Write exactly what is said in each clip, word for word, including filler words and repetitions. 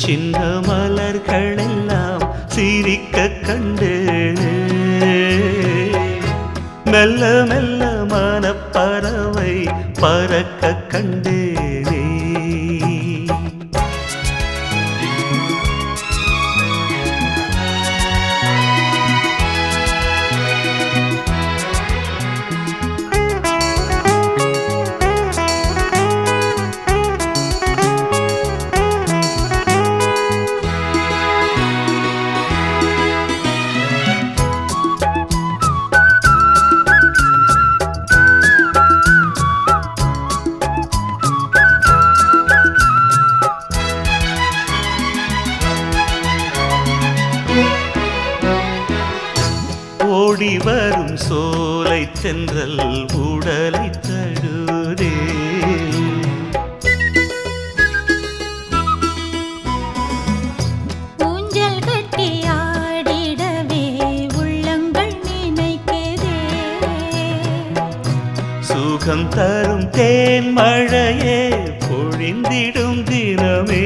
சின்ன மலர்களெல்லாம் சிரிக்க கண்டு மெல்ல மெல்ல மனப்பறவை பறக்க கண்டேனே. ஓடி வரும் சோலை தென்றல் உடலை தழுதே. ஊஞ்சல் கட்டி ஆடிடவே உள்ளங்கள் நினைக்குதே. சுகம் தரும் தேன் மழையே பொழிந்திடும் தினமே.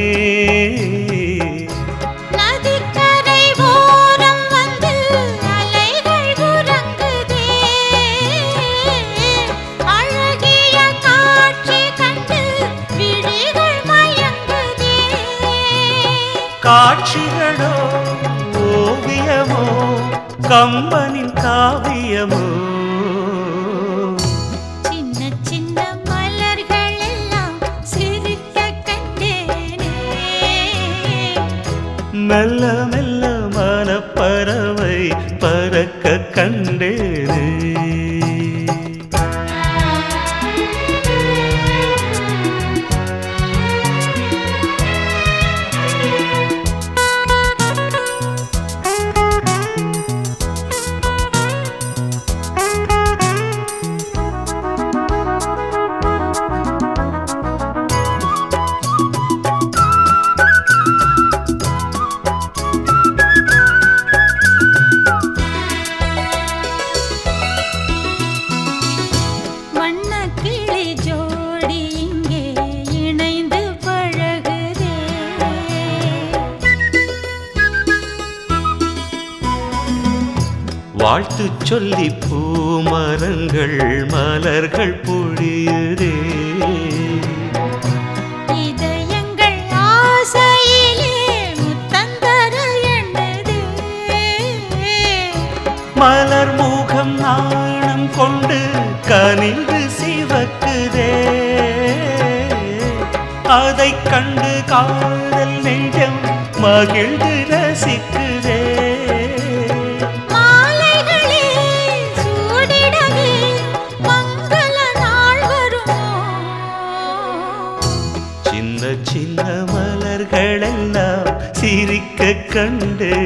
காட்சிகளோ ஓவியமோ கம்பனின் காவியமோ. சின்ன சின்ன மலர்கள் எல்லாம் சிரிக்க கண்டேனே. மெல்ல மெல்ல மனப்பறவை பறக்க கண்டேனே. வாழ்த்து சொல்லி பூமரங்கள் மலர்கள் பொழியுதே. இதயங்கள் ஆசையிலே முத்தந்தர எண்ணுதே. மலர் முகம் நாணம் கொண்டு கனிந்து சிவக்குதே. அதை கண்டு காதல் நெஞ்சம் மகிழ்ந்து ரசிக்குதே. சின்ன சின்ன மலர்களெல்லாம் சிரிக்க கண்டு